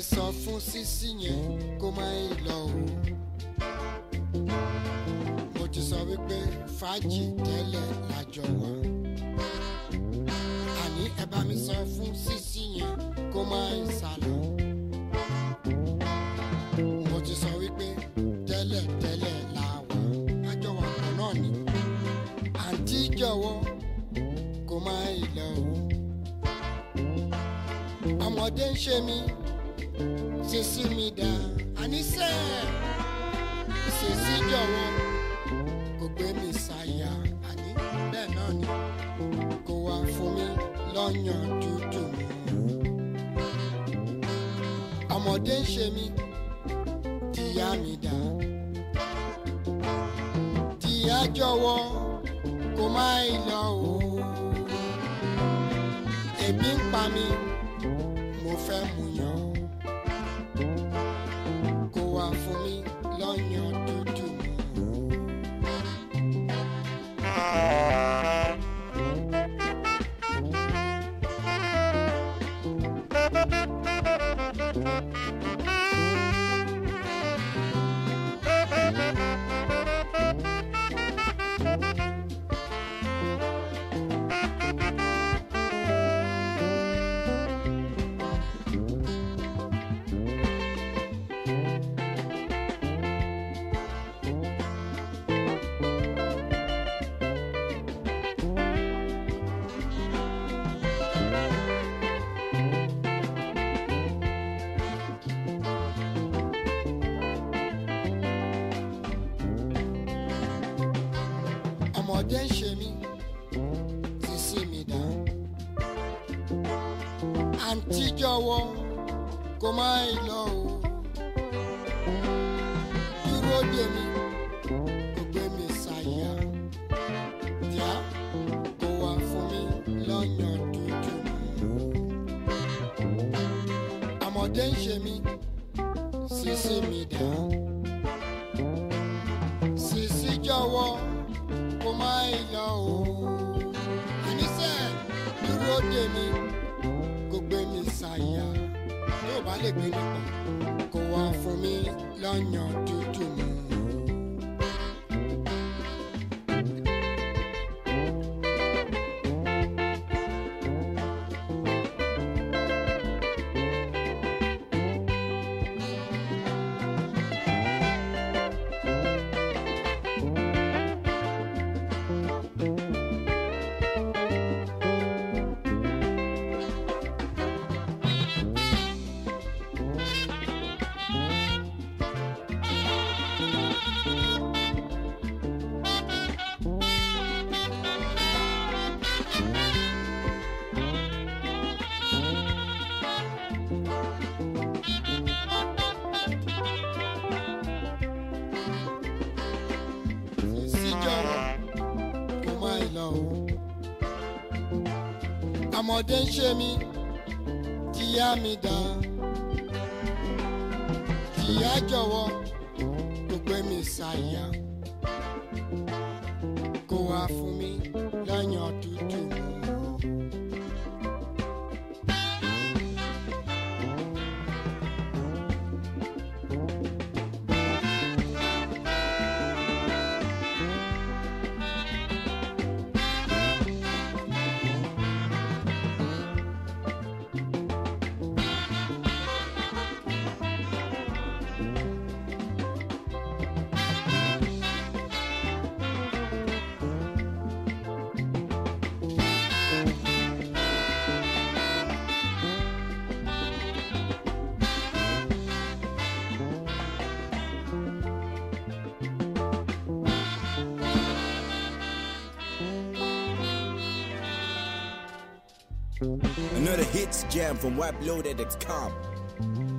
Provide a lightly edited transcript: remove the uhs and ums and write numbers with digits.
sọ fún sísí yẹn kó má lọ o. Mo ti sọ wípé fàájì tẹ́lẹ̀ lájọ wà. Àní ẹ bá mi sọ fún sísí yẹn kó má sálọ. Mo ti sọ wípé tẹ́lẹ̀ tẹ́lẹ̀ la wà. Àjọ wà kan náà ni. Àǹtí jọ̀wọ́ kó má lọ o. Ọmọdé ń ṣe mí, sísí mi dá. Àníṣe sísí jọ̀wọ́ kó gbé mi sáyà. Àní bẹ́ẹ̀ náà ni kó wá fún mi lọ́yàn tútù mu. Ọmọdé ń ṣe mí, tìyá mi dá. Tìyá jọ̀wọ́ kó má lọ o. Ebi ń pa mi, mo fẹ́ mu yàn. Kó wá fún mi lọ́yàn tútù mu. Ọmọdé ń ṣe mí, sísí mi dá. Àǹtí jọ̀wọ́ kó má lọ o. Dúró dè mí, kó gbé mi sáyà. Díà kó wá fún mi lọ́yàn tútù mu. Ọmọdé ń ṣe mí, sísí mi dá. Sísí jọ̀wọ́ kó má lọ o. Àníṣe dúró dè mí, kó gbé mi sáyà. Tó bá lè gbé mi pọ̀, kó wá fún mi lọ́yàn tútù mu. Ọmọdé ń ṣe mí, tìyá mi dá. Tìyá jọ̀wọ́ kó gbé mi sáyà. Kó wá fún mi lọ́yàn tútù mu. Another hits jam from WebLoaded.com.